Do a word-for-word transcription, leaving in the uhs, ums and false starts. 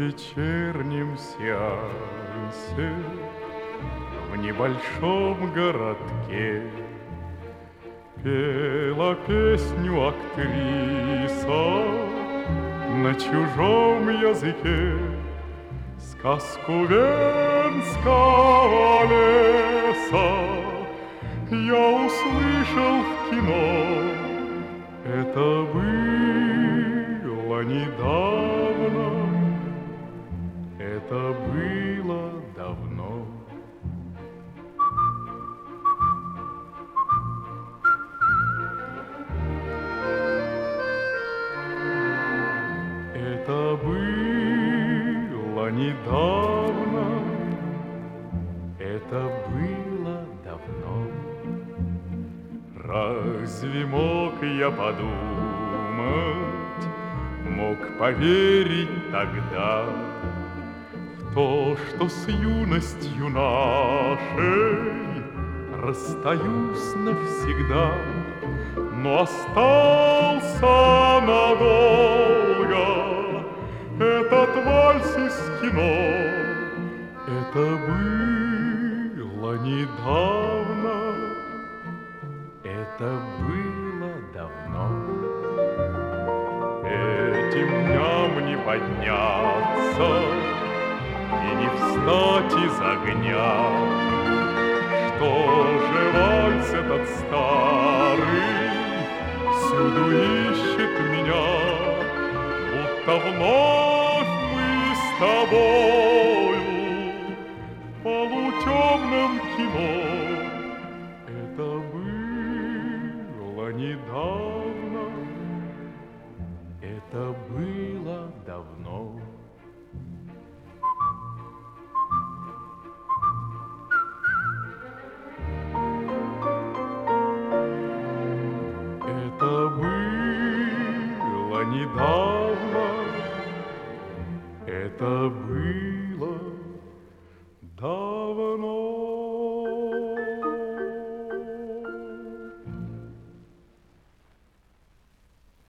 вечернем сеансе в небольшом городке пела песню актриса на чужом языке, сказку Венского леса я услышал в кино. Это было недавно, это было давно. Это было недавно, это было давно. Разве мог я подумать, мог поверить тогда в то, что с юностью нашей расстаюсь навсегда, но остался надолго этот вальс из кино. Это было недавно, это было давно. Этим дням не подняться и не встать из огня. Что же вальс этот старый всюду ищет меня, будто вновь мы с тобою в полутемном кино. Это было недавно, это было давно. Это было недавно, это было